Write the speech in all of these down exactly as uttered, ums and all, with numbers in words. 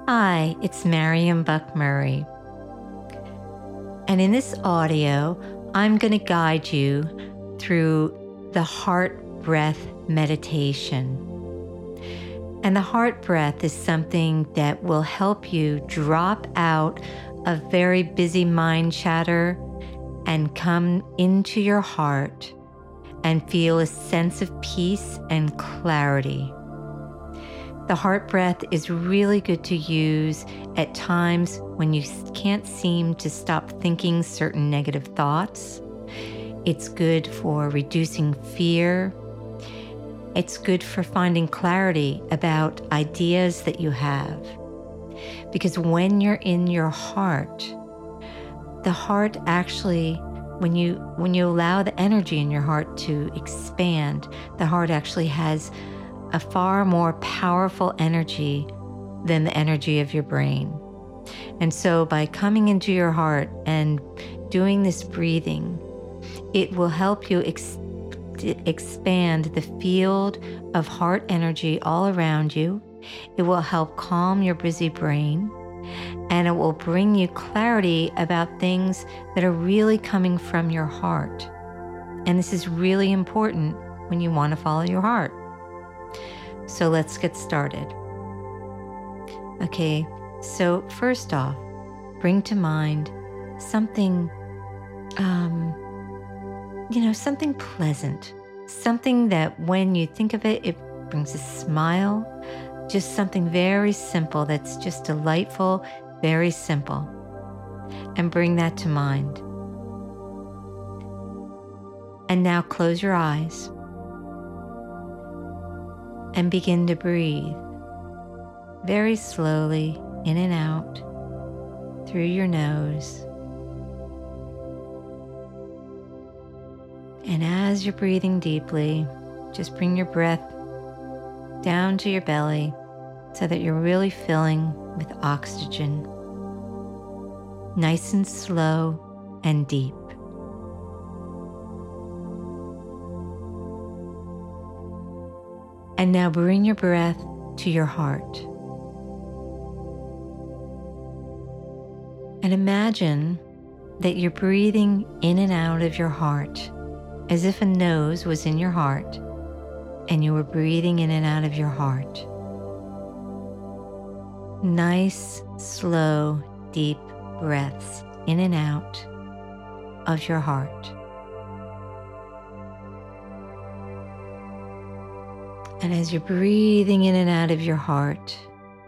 Hi, it's Mariam Buck Murray. And in this audio, I'm going to guide you through the heart breath meditation. And the heart breath is something that will help you drop out of very busy mind chatter and come into your heart and feel a sense of peace and clarity. The heart breath is really good to use at times when you can't seem to stop thinking certain negative thoughts. It's good for reducing fear. It's good for finding clarity about ideas that you have. Because when you're in your heart, the heart actually, when you when you allow the energy in your heart to expand, the heart actually has a far more powerful energy than the energy of your brain. And so by coming into your heart and doing this breathing, it will help you ex- expand the field of heart energy all around you. It will help calm your busy brain, and it will bring you clarity about things that are really coming from your heart. And this is really important when you want to follow your heart. So let's get started. Okay, so first off, bring to mind something, um, you know, something pleasant, something that when you think of it, it brings a smile, just something very simple that's just delightful, very simple, and bring that to mind. And now close your eyes and begin to breathe very slowly in and out through your nose. And as you're breathing deeply, just bring your breath down to your belly so that you're really filling with oxygen, nice and slow and deep. And now bring your breath to your heart. And imagine that you're breathing in and out of your heart as if a nose was in your heart and you were breathing in and out of your heart. Nice, slow, deep breaths in and out of your heart. And as you're breathing in and out of your heart,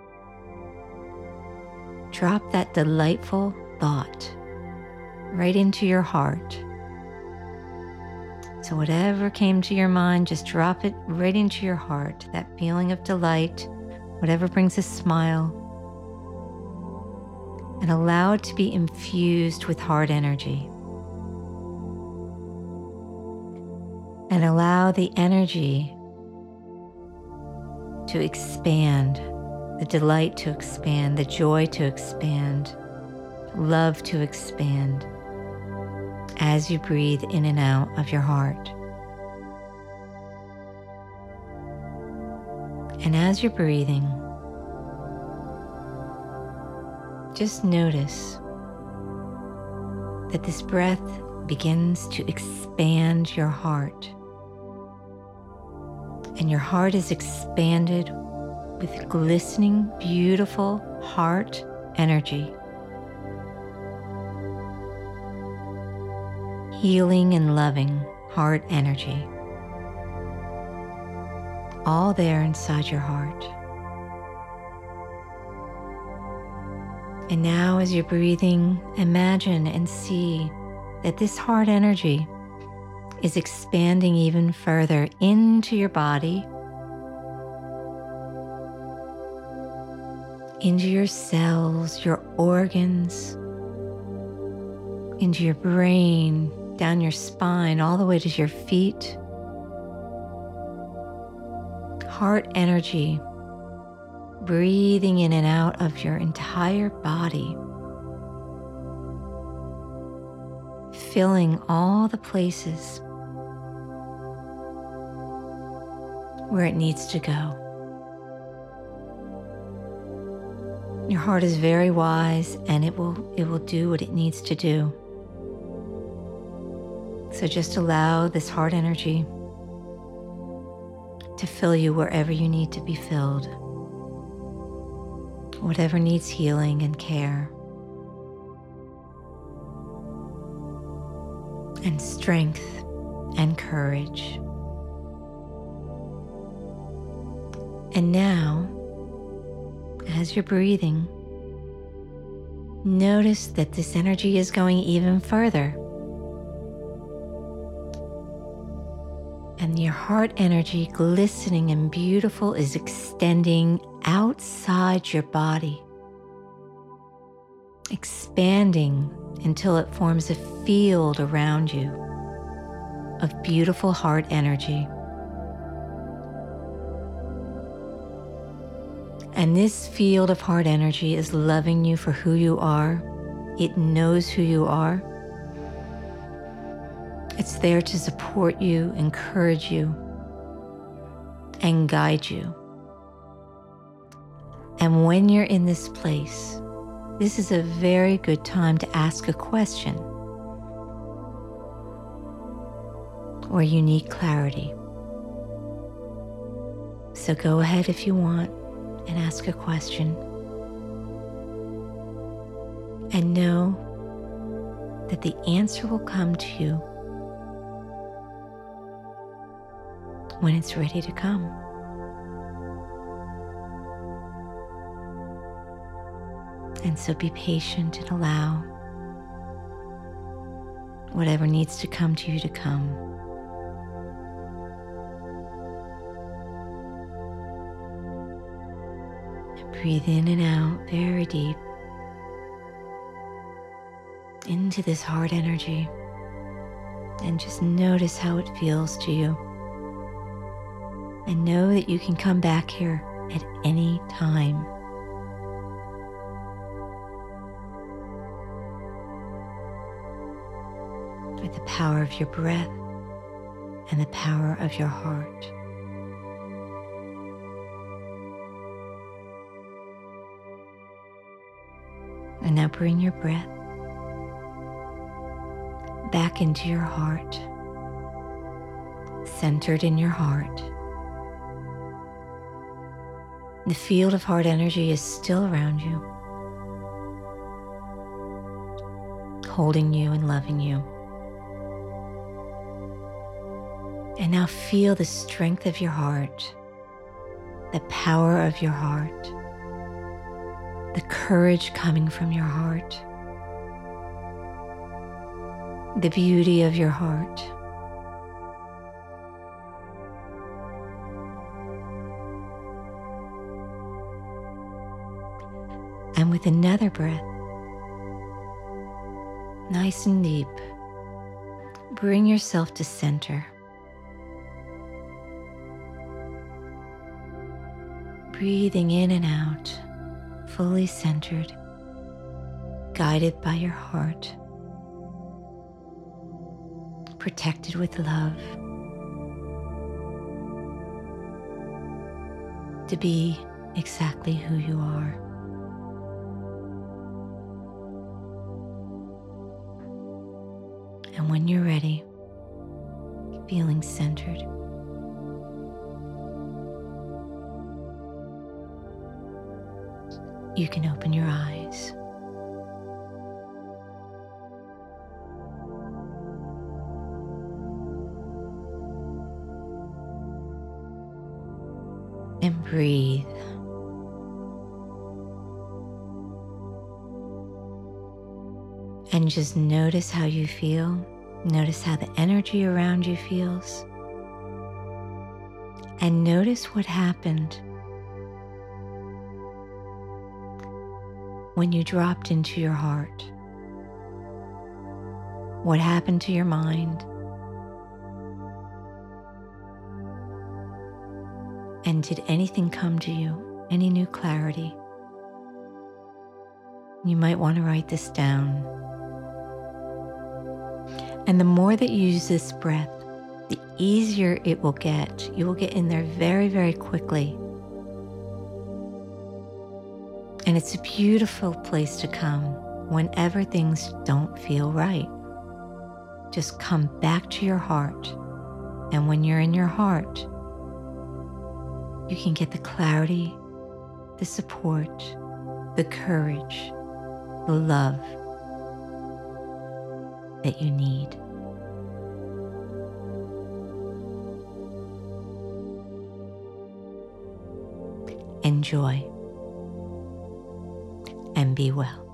drop that delightful thought right into your heart. So whatever came to your mind, just drop it right into your heart, that feeling of delight, whatever brings a smile, and allow it to be infused with heart energy. And allow the energy to expand, the delight to expand, the joy to expand, love to expand as you breathe in and out of your heart. And as you're breathing, just notice that this breath begins to expand your heart. And your heart is expanded with glistening, beautiful heart energy. Healing and loving heart energy. All there inside your heart. And now as you're breathing, imagine and see that this heart energy is expanding even further into your body, into your cells, your organs, into your brain, down your spine, all the way to your feet. Heart energy breathing in and out of your entire body, filling all the places where it needs to go. Your heart is very wise, and it will it will do what it needs to do. So just allow this heart energy to fill you wherever you need to be filled, whatever needs healing and care and strength and courage. And now, as you're breathing, notice that this energy is going even further. And your heart energy, glistening and beautiful, is extending outside your body, expanding until it forms a field around you of beautiful heart energy. And this field of heart energy is loving you for who you are. It knows who you are. It's there to support you, encourage you, and guide you. And when you're in this place, this is a very good time to ask a question or you need clarity. So go ahead if you want and ask a question. And know that the answer will come to you when it's ready to come. And so be patient and allow whatever needs to come to you to come. And breathe in and out very deep into this heart energy, and just notice how it feels to you. And know that you can come back here at any time. With the power of your breath and the power of your heart. And now bring your breath back into your heart, centered in your heart. The field of heart energy is still around you, holding you and loving you. And now feel the strength of your heart, the power of your heart, the courage coming from your heart, the beauty of your heart. And with another breath, nice and deep, bring yourself to center. Breathing in and out, fully centered, guided by your heart, protected with love, to be exactly who you are. And when you're ready, feeling centered, you can open your eyes. And breathe. And just notice how you feel. Notice how the energy around you feels. And notice what happened when you dropped into your heart. What happened to your mind? And did anything come to you? Any new clarity? You might want to write this down. And the more that you use this breath, the easier it will get. You will get in there very, very quickly. And it's a beautiful place to come whenever things don't feel right. Just come back to your heart. And when you're in your heart, you can get the clarity, the support, the courage, the love that you need. Enjoy and be well.